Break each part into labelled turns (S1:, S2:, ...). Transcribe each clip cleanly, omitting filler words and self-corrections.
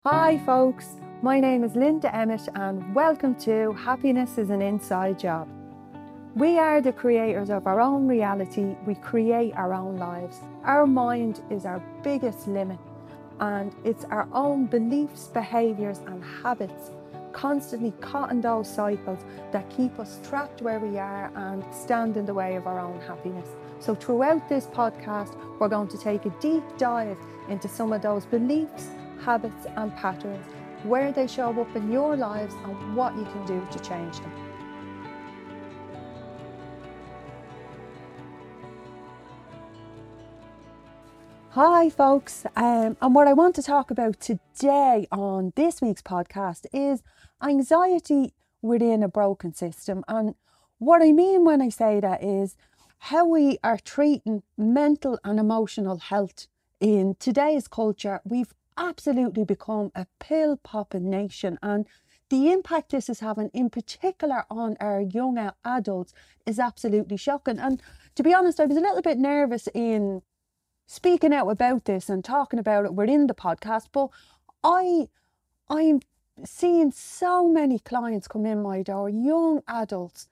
S1: Hi folks, my name is Linda Emmett and welcome to Happiness is an Inside Job. We are the creators of our own reality, we create our own lives. Our mind is our biggest limit and it's our own beliefs, behaviours and habits constantly caught in those cycles that keep us trapped where we are and stand in the way of our own happiness. So throughout this podcast, we're going to take a deep dive into some of those beliefs, habits and patterns, where they show up in your lives and what you can do to change them. Hi folks, and what I want to talk about today on this week's podcast is anxiety within a broken system. And what I mean when I say that is how we are treating mental and emotional health in today's culture. We've absolutely become a pill popping nation, and the impact this is having in particular on our young adults is absolutely shocking. And to be honest, I was a little bit nervous in speaking out about this and talking about it within the podcast, but I'm seeing so many clients come in my door, young adults,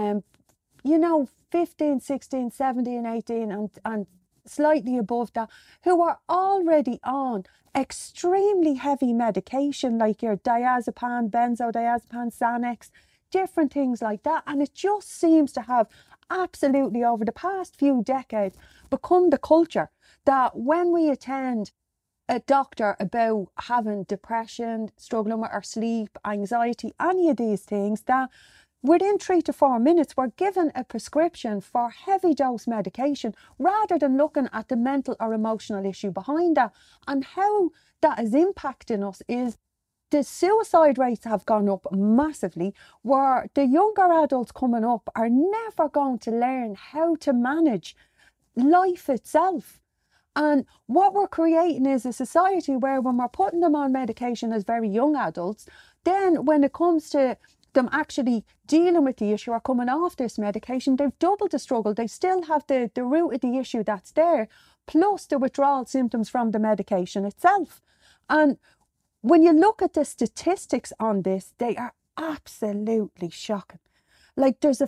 S1: 15, 16, 17, 18 and slightly above that, who are already on extremely heavy medication like your diazepam, benzodiazepam, Xanax, different things like that. And it just seems to have absolutely over the past few decades become the culture that when we attend a doctor about having depression, struggling with our sleep, anxiety, any of these things, that within 3 to 4 minutes, we're given a prescription for heavy dose medication rather than looking at the mental or emotional issue behind that. And how that is impacting us is the suicide rates have gone up massively, where the younger adults coming up are never going to learn how to manage life itself. And what we're creating is a society where when we're putting them on medication as very young adults, then when it comes to them actually dealing with the issue or coming off this medication, they've doubled the struggle. They still have the root of the issue that's there, plus the withdrawal symptoms from the medication itself. And when you look at the statistics on this, they are absolutely shocking. Like there's a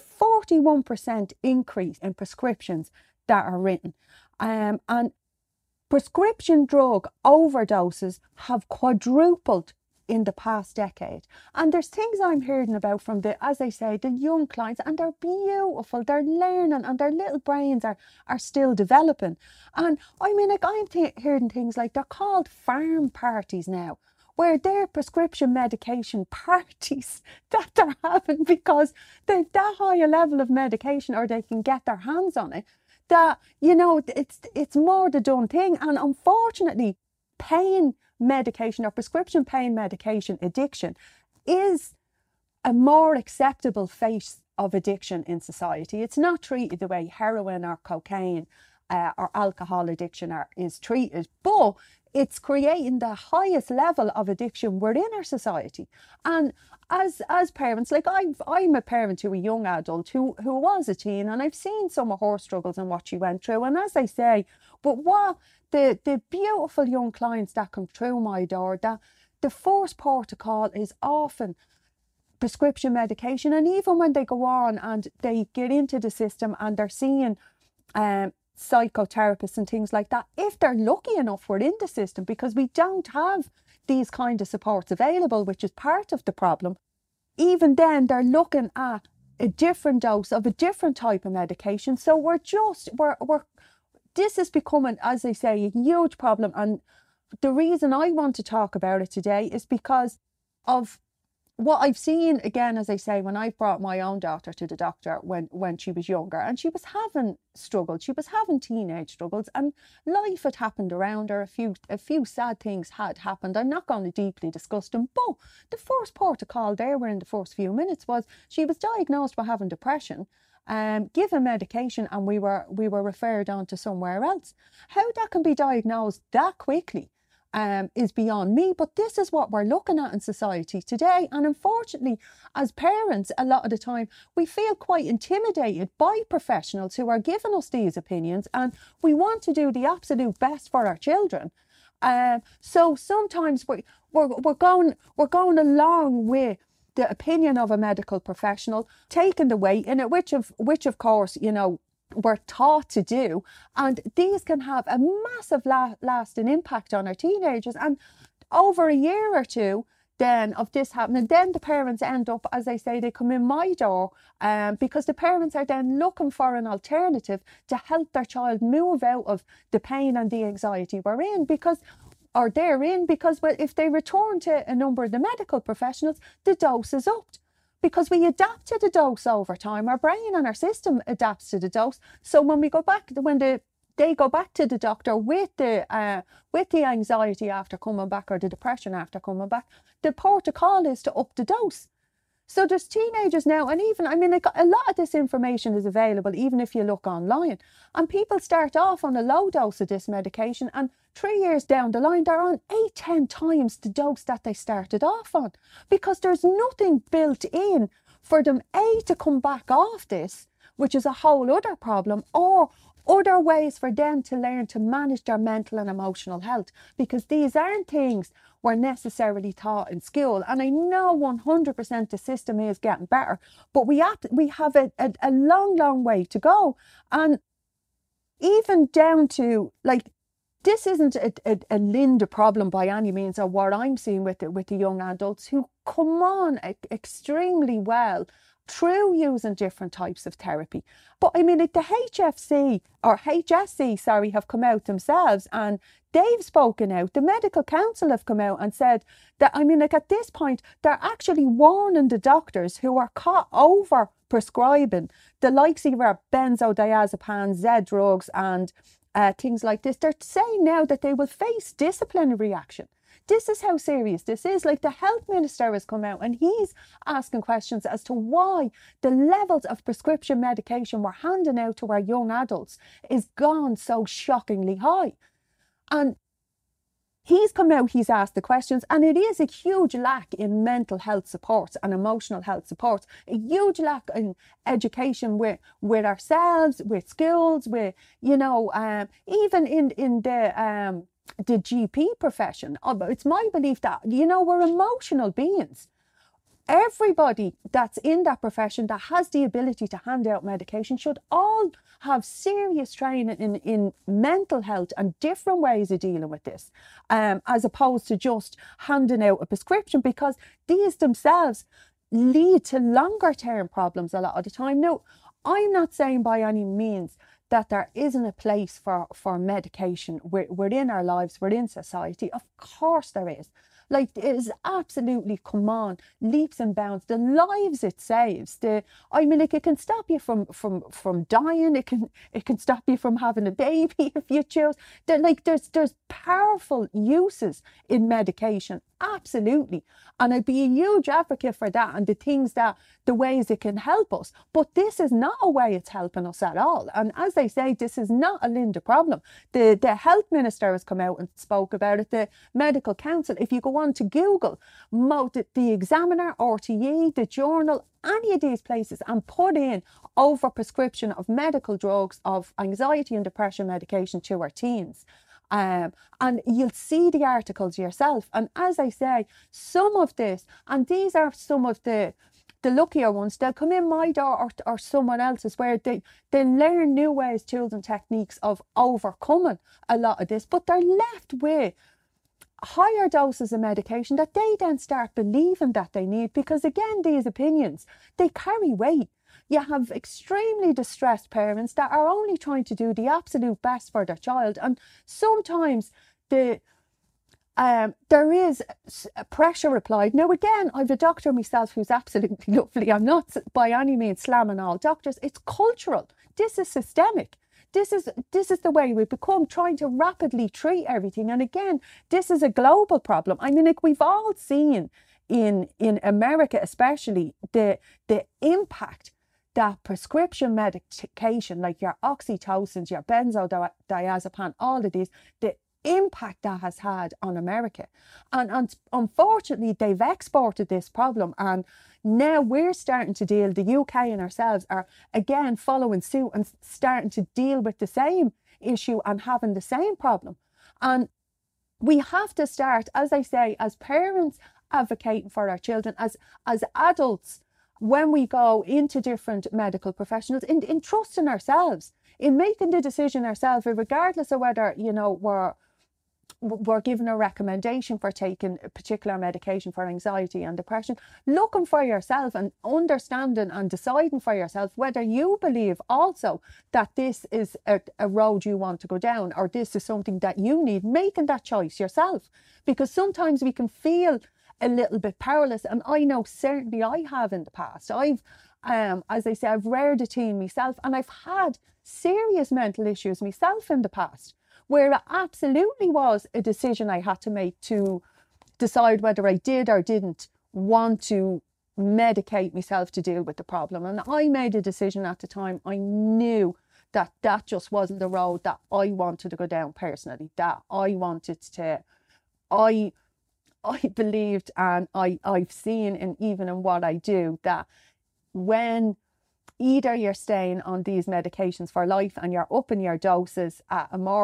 S1: 41% increase in prescriptions that are written. And prescription drug overdoses have quadrupled in the past decade. And there's things I'm hearing about from as I say, the young clients, and they're beautiful, they're learning and their little brains are still developing. And I mean, like I'm hearing things like they're called farm parties now, where they're prescription medication parties that they're having because they've that high a level of medication or they can get their hands on it, that, it's more the done thing. And unfortunately, pain medication or prescription pain medication addiction is a more acceptable face of addiction in society. It's not treated the way heroin or cocaine or alcohol addiction is treated, but it's creating the highest level of addiction within our society. And as parents, like I'm a parent to a young adult who was a teen, and I've seen some of her struggles and what she went through. And as I say, but what the beautiful young clients that come through my door, that the first port to call is often prescription medication. And even when they go on and they get into the system and they're seeing psychotherapists and things like that, if they're lucky enough, we're in the system, because we don't have these kind of supports available, which is part of the problem. Even then, they're looking at a different dose of a different type of medication. So we're this is becoming, as I say, a huge problem. And the reason I want to talk about it today is because of what I've seen, again, as I say, when I brought my own daughter to the doctor when she was younger, and she was having struggles, she was having teenage struggles, and life had happened around her. A few sad things had happened. I'm not going to deeply discuss them, but the first port of call there were in the first few minutes was she was diagnosed with having depression, given medication, and we were referred on to somewhere else. How that can be diagnosed that quickly is beyond me, but this is what we're looking at in society today. And unfortunately, as parents, a lot of the time we feel quite intimidated by professionals who are giving us these opinions, and we want to do the absolute best for our children. So sometimes we're going along with the opinion of a medical professional, taking the weight in it, which of course, we're taught to do, and these can have a massive lasting impact on our teenagers. And over a year or two then of this happening, then the parents end up, as I say, they come in my door, because the parents are then looking for an alternative to help their child move out of the pain and the anxiety they're in, because well, if they return to a number of the medical professionals, the dose is upped. Because we adapt to the dose over time, our brain and our system adapts to the dose. So when they go back to the doctor with the anxiety after coming back, or the depression after coming back, the protocol is to up the dose. So there's teenagers now, and even, like, a lot of this information is available even if you look online. And people start off on a low dose of this medication, and 3 years down the line, they're on 8-10 times the dose that they started off on, because there's nothing built in for them, to come back off this, which is a whole other problem, or other ways for them to learn to manage their mental and emotional health, because these aren't things we're necessarily taught in school. And I know 100% the system is getting better, but we have a long way to go. And even down to, like, this isn't a Linda problem by any means, or what I'm seeing with the young adults who come on extremely well through using different types of therapy. But like the HSC, have come out themselves, and they've spoken out. The Medical Council have come out and said that, like, at this point, they're actually warning the doctors who are caught over prescribing the likes of our benzodiazepines, Z drugs, and things like this. They're saying now that they will face disciplinary action. This is how serious this is. Like, the health minister has come out and he's asking questions as to why the levels of prescription medication we're handing out to our young adults is gone so shockingly high. And he's come out, he's asked the questions, and it is a huge lack in mental health supports and emotional health supports, a huge lack in education with ourselves, with schools, with, even in the GP profession. It's my belief that, we're emotional beings. Everybody that's in that profession that has the ability to hand out medication should all have serious training in mental health and different ways of dealing with this, as opposed to just handing out a prescription, because these themselves lead to longer term problems a lot of the time. Now, I'm not saying by any means that there isn't a place for medication within our lives, within society. Of course there is. Like, it is absolutely, come on, leaps and bounds. The lives it saves. Like, it can stop you from dying. It can stop you from having a baby if you choose. There's powerful uses in medication, absolutely. And I'd be a huge advocate for that, and the ways it can help us. But this is not a way it's helping us at all. And as I say, this is not a Linda problem. The health minister has come out and spoke about it. The Medical Council, if you go on to Google, the Examiner, RTE, the Journal, any of these places, and put in over prescription of medical drugs, of anxiety and depression medication to our teens. And you'll see the articles yourself. And as I say, some of this, and these are some of the luckier ones, they'll come in my door or someone else's, where they learn new ways, tools and techniques of overcoming a lot of this, but they're left with higher doses of medication that they then start believing that they need, because again, these opinions, they carry weight. You have extremely distressed parents that are only trying to do the absolute best for their child, and sometimes there is pressure applied. Now again, I've a doctor myself who's absolutely lovely. I'm not by any means slamming all doctors. It's cultural. This is systemic. This is the way we become, trying to rapidly treat everything. And again, this is a global problem. Like, we've all seen in America especially the impact that prescription medication, like your oxytocins, your benzodiazepine, all of these, the impact that has had on America. And unfortunately, they've exported this problem, and now we're starting to deal, the UK and ourselves are again following suit and starting to deal with the same issue and having the same problem. And we have to start, as I say, as parents advocating for our children, as adults, when we go into different medical professionals, in trusting ourselves, in making the decision ourselves, regardless of whether, you know, we're given a recommendation for taking a particular medication for anxiety and depression, looking for yourself and understanding and deciding for yourself whether you believe also that this is a road you want to go down, or this is something that you need, making that choice yourself. Because sometimes we can feel a little bit powerless, and I know certainly I have in the past. I've as I say, I've reared a teen myself, and I've had serious mental issues myself in the past, where it absolutely was a decision I had to make to decide whether I did or didn't want to medicate myself to deal with the problem. And I made a decision at the time. I knew that that just wasn't the road that I wanted to go down personally, that I wanted to, I believed, and I've seen, and even in what I do, that when either you're staying on these medications for life and you're upping your doses at more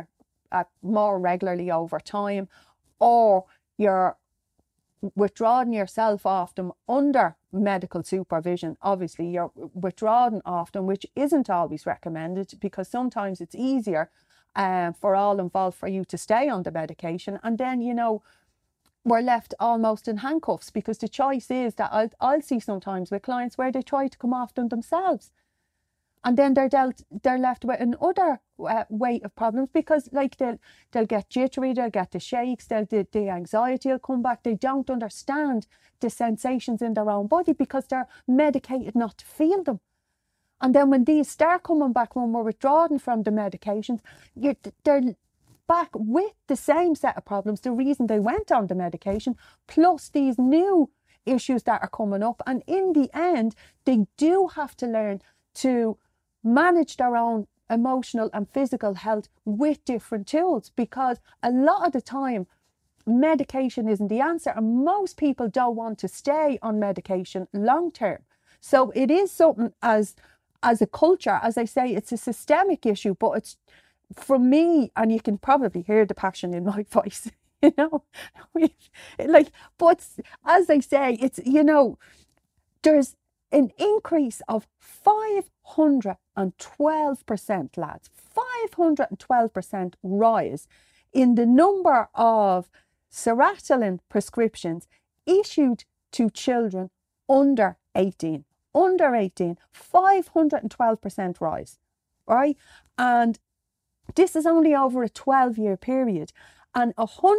S1: regularly over time, or you're withdrawing yourself off them under medical supervision. Obviously you're withdrawing off them, which isn't always recommended, because sometimes it's easier for all involved for you to stay on the medication, and then, you know, we're left almost in handcuffs, because the choice is that I'll see sometimes with clients where they try to come off them themselves, and then they're left with another weight of problems, because like they'll get jittery, they'll get the shakes, the anxiety will come back. They don't understand the sensations in their own body because they're medicated not to feel them. And then when these start coming back, when we're withdrawing from the medications, they're back with the same set of problems, the reason they went on the medication, plus these new issues that are coming up. And in the end, they do have to learn to manage their own emotional and physical health with different tools, because a lot of the time medication isn't the answer, and most people don't want to stay on medication long term. So it is something, as a culture, as I say, it's a systemic issue, but it's, for me, and you can probably hear the passion in my voice, you know, but as I say, it's, you know, there's an increase of 512%, lads, 512% rise in the number of sertraline prescriptions issued to children under 18. Under 18, 512% rise, right? And this is only over a 12-year period, and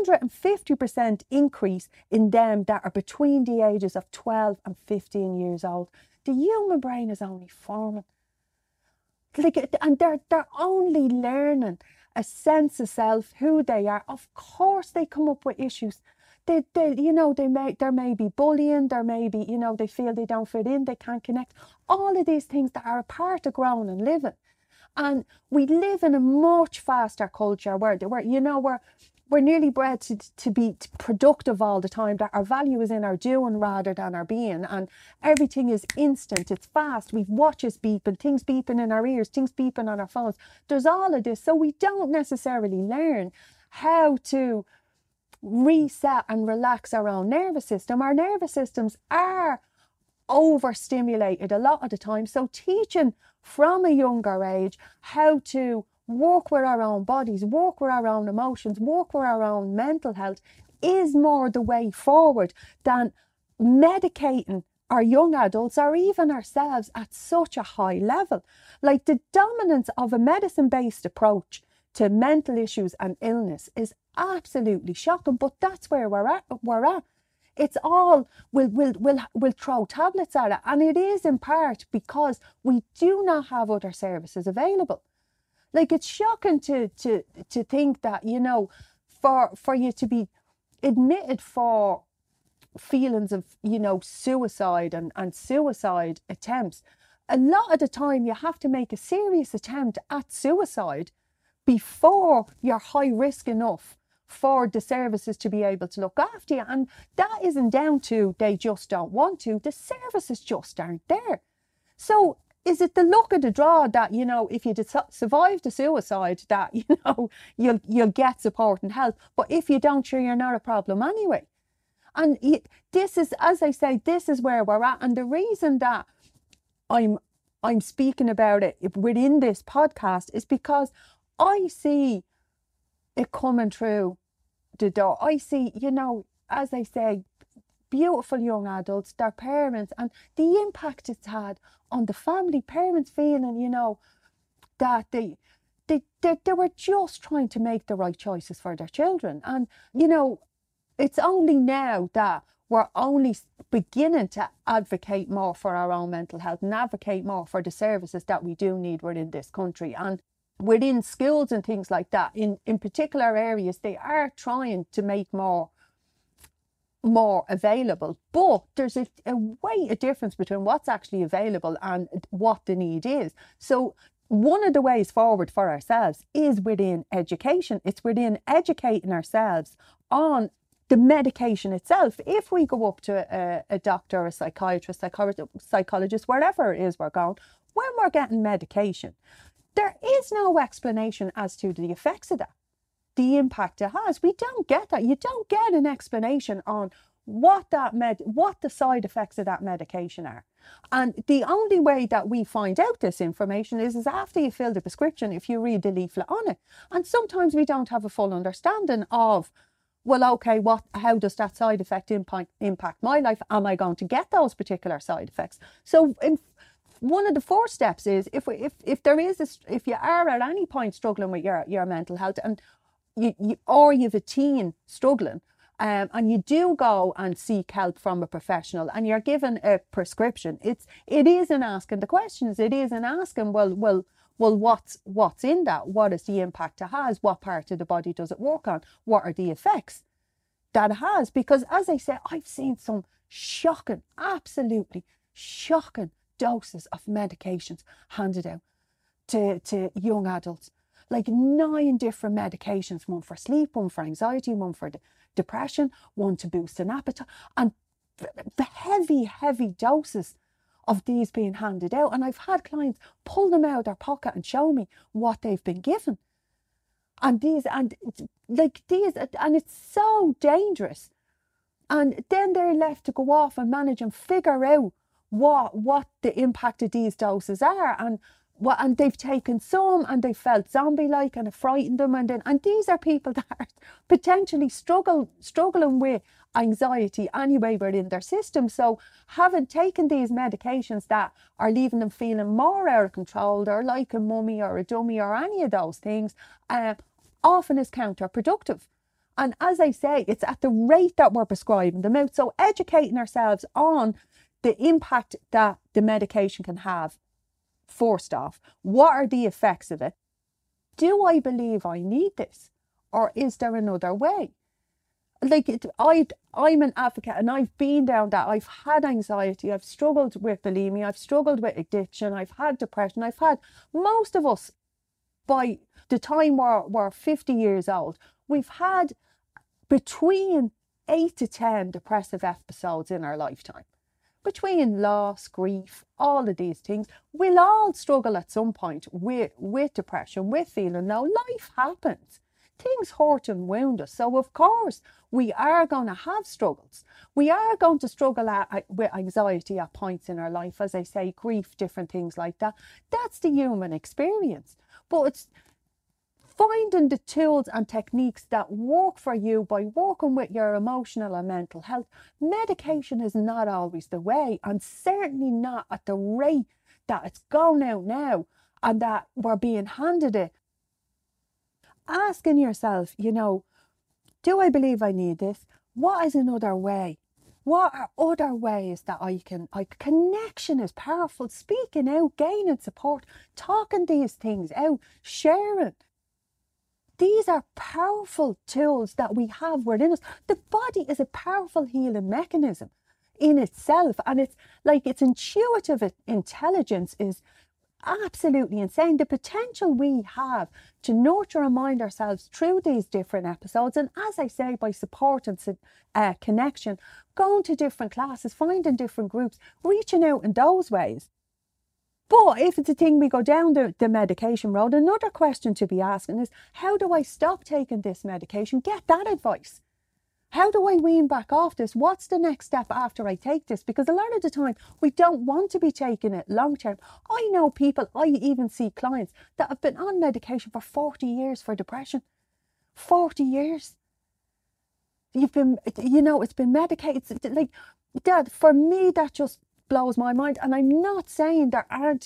S1: 150% increase in them that are between the ages of 12 and 15 years old. The human brain is only forming. And they're only learning a sense of self, who they are. Of course they come up with issues. There may be bullying, there may be, you know, they feel they don't fit in, they can't connect. All of these things that are a part of growing and living. And we live in a much faster culture where we're nearly bred to be productive all the time, that our value is in our doing rather than our being, and everything is instant, it's fast. We've watches beeping, things beeping in our ears, things beeping on our phones. There's all of this, so we don't necessarily learn how to reset and relax our own nervous system. Our nervous systems are overstimulated a lot of the time, so teaching from a younger age how to work with our own bodies, work with our own emotions, work with our own mental health is more the way forward than medicating our young adults or even ourselves at such a high level. Like, the dominance of a medicine-based approach to mental issues and illness is absolutely shocking, but that's where we're at. It's all, we'll throw tablets at it, and it is in part because we do not have other services available. Like, it's shocking to think that, you know, for you to be admitted for feelings of, you know, suicide and suicide attempts, a lot of the time you have to make a serious attempt at suicide before you're high risk enough for the services to be able to look after you. And that isn't down to they just don't want to, the services just aren't there. So is it the luck of the draw that, if you survive the suicide, that, you'll get support and help. But if you don't, sure, you're not a problem anyway. And this is, as I say, this is where we're at. And the reason that I'm speaking about it within this podcast is because I see it coming through the door. I see, as I say, beautiful young adults, their parents, and the impact it's had on the family. Parents feeling, that they were just trying to make the right choices for their children. And, it's only now that we're only beginning to advocate more for our own mental health and advocate more for the services that we do need within this country. And within schools and things like that, in particular areas, they are trying to make more available, but there's a difference between what's actually available and what the need is. So one of the ways forward for ourselves is within education. It's within educating ourselves on the medication itself. If we go up to a doctor, a psychiatrist, psychologist, wherever it is we're going, when we're getting medication, there is no explanation as to the effects of that, the impact it has. We don't get that. You don't get an explanation on what the side effects of that medication are. And the only way that we find out this information is after you fill the prescription, if you read the leaflet on it. And sometimes we don't have a full understanding of, well, okay, how does that side effect impact my life? Am I going to get those particular side effects? So one of the first steps is if you are at any point struggling with your mental health, and or you've a teen struggling, and you do go and seek help from a professional and you're given a prescription, it isn't asking the questions. It isn't asking, well, what's in that? What is the impact it has? What part of the body does it work on? What are the effects that it has? Because as I say, I've seen some shocking, absolutely shocking doses of medications handed out to young adults. Like 9 different medications, one for sleep, one for anxiety, one for depression, one to boost an appetite, and the heavy doses of these being handed out. And I've had clients pull them out of their pocket and show me what they've been given. And it's so dangerous. And then they're left to go off and manage and figure out what the impact of these doses are, and they've taken some and they felt zombie-like and it frightened them, and these are people that are potentially struggling with anxiety anyway within their system. So having taken these medications that are leaving them feeling more out of control, or like a mummy or a dummy or any of those things, often is counterproductive. And as I say, it's at the rate that we're prescribing them out. So educating ourselves on the impact that the medication can have. First off, what are the effects of it? Do I believe I need this? Or is there another way? I'm an advocate, and I've been down that. I've had anxiety, I've struggled with bulimia, I've struggled with addiction, I've had depression, most of us, by the time we're 50 years old, we've had between 8 to 10 depressive episodes in our lifetime. Between loss, grief, all of these things, we'll all struggle at some point with depression, with feeling low. Life happens. Things hurt and wound us. So, of course, we are going to have struggles. We are going to struggle with anxiety at points in our life, as I say, grief, different things like that. That's the human experience. But it's finding the tools and techniques that work for you by working with your emotional and mental health. Medication is not always the way, and certainly not at the rate that it's going out now and that we're being handed it. Asking yourself, do I believe I need this? What is another way? What are other ways that connection is powerful. Speaking out, gaining support, talking these things out, sharing. These are powerful tools that we have within us. The body is a powerful healing mechanism in itself, and its intuitive intelligence is absolutely insane. The potential we have to nurture and mind ourselves through these different episodes, and as I say, by support and connection, going to different classes, finding different groups, reaching out in those ways. But if it's a thing we go down the medication road, another question to be asking is, how do I stop taking this medication? Get that advice. How do I wean back off this? What's the next step after I take this? Because a lot of the time we don't want to be taking it long term. I know people, I even see clients that have been on medication for 40 years for depression. 40 years. You've been, it's been medicated. Like that, for me, that just blows my mind. And I'm not saying there aren't,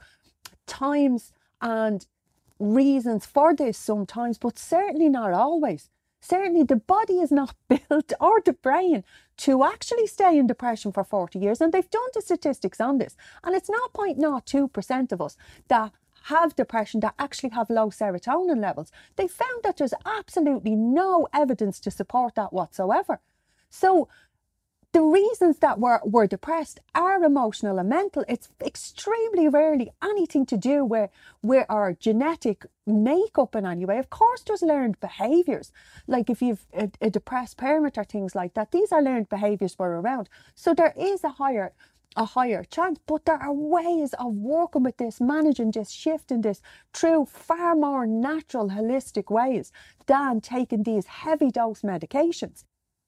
S1: times and reasons for this sometimes, but certainly not always. Certainly the body is not built, or the brain, to actually stay in depression for 40 years. And they've done the statistics on this. And it's not 0.02% of us that have depression that actually have low serotonin levels. They found that there's absolutely no evidence to support that whatsoever. So the reasons that we're depressed are emotional and mental. It's extremely rarely anything to do with our genetic makeup in any way. Of course, there's learned behaviours. Like if you've a depressed parent or things like that, these are learned behaviours were around. So there is a higher chance, but there are ways of working with this, managing this, shifting this through far more natural, holistic ways than taking these heavy dose medications.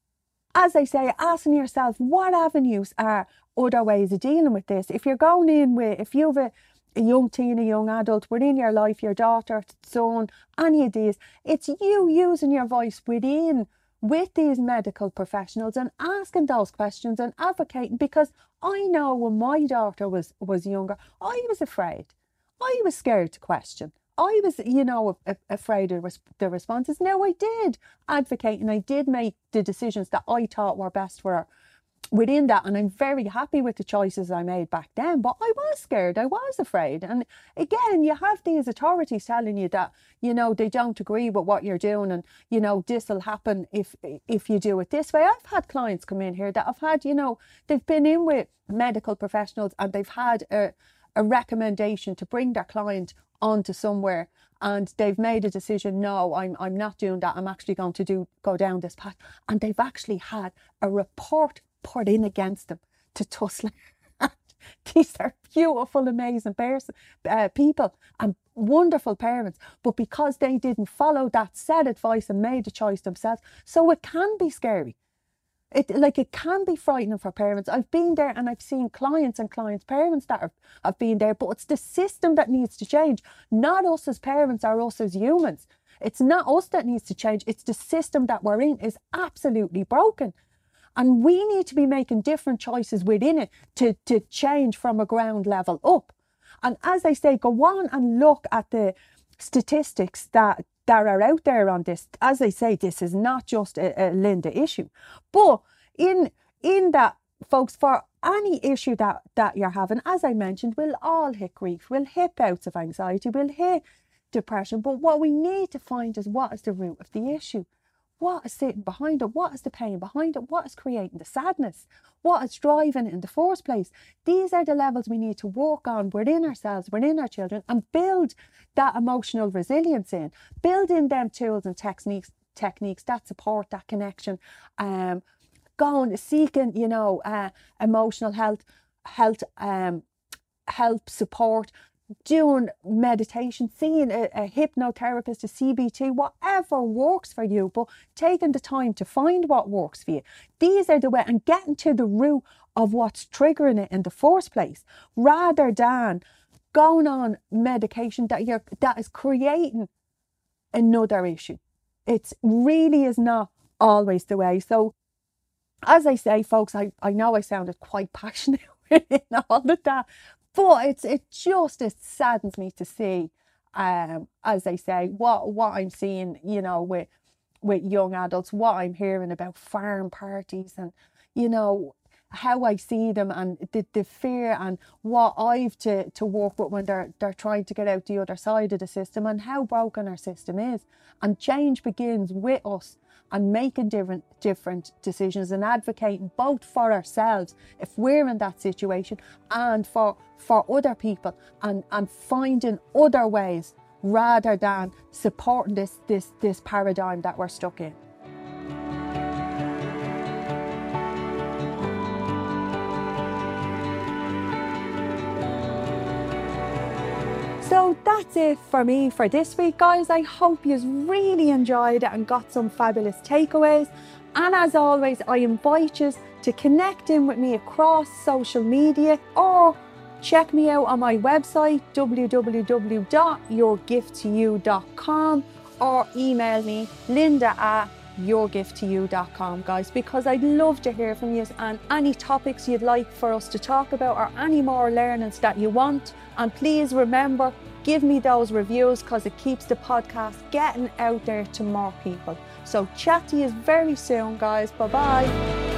S1: As I say, asking yourself, what avenues are other ways of dealing with this? If you're going in with, if you have a young teen, a young adult within your life, your daughter, son, any of these, it's you using your voice with these medical professionals and asking those questions and advocating. Because I know when my daughter was younger, I was afraid. I was scared to question. I was, afraid of the responses. Now, I did advocate and I did make the decisions that I thought were best for her within that. And I'm very happy with the choices I made back then. But I was scared. I was afraid. And again, you have these authorities telling you that, they don't agree with what you're doing. And, this will happen if you do it this way. I've had clients come in here that have had, they've been in with medical professionals and they've had a recommendation to bring their client onto somewhere, and they've made a decision, no, I'm not doing that, I'm actually going to go down this path, and they've actually had a report put in against them to tussle. These are beautiful, amazing people and wonderful parents, but because they didn't follow that said advice and made a choice themselves, so it can be scary. It can be frightening for parents. I've been there and I've seen clients and clients' parents that have been there, but it's the system that needs to change, not us as parents or us as humans. It's not us that needs to change. It's the system that we're in is absolutely broken. And we need to be making different choices within it to change from a ground level up. And as I say, go on and look at the statistics that are out there on this. As I say, this is not just a Linda issue, but in that, folks, for any issue that you're having, as I mentioned, we'll all hit grief, we'll hit bouts of anxiety, we'll hit depression. But what we need to find is, what is the root of the issue? What is sitting behind it? What is the pain behind it? What is creating the sadness? What is driving it in the first place? These are the levels we need to work on within ourselves, within our children, and build that emotional resilience in. Build in them tools and techniques that support that connection. Going, seeking, emotional health, help, support, doing meditation, seeing a hypnotherapist, a CBT, whatever works for you, but taking the time to find what works for you. These are the way, and getting to the root of what's triggering it in the first place, rather than going on medication that is creating another issue. It really is not always the way. So, as I say, folks, I know I sounded quite passionate in all of that, but it saddens me to see, as I say, what I'm seeing, with young adults, what I'm hearing about farm parties, and how I see them, and the fear, and what I've to work with when they're trying to get out the other side of the system, and how broken our system is. And change begins with us, and making different decisions and advocating both for ourselves if we're in that situation, and for other people, and finding other ways rather than supporting this paradigm that we're stuck in. So that's it for me for this week, guys. I hope you really enjoyed it and got some fabulous takeaways. And as always, I invite you to connect in with me across social media, or check me out on my website www.yourgifttoyou.com, or email me linda@yourgifttoyou.com, guys, because I'd love to hear from you and any topics you'd like for us to talk about, or any more learnings that you want. And please remember, give me those reviews, because it keeps the podcast getting out there to more people. So chat to you very soon, guys. Bye bye.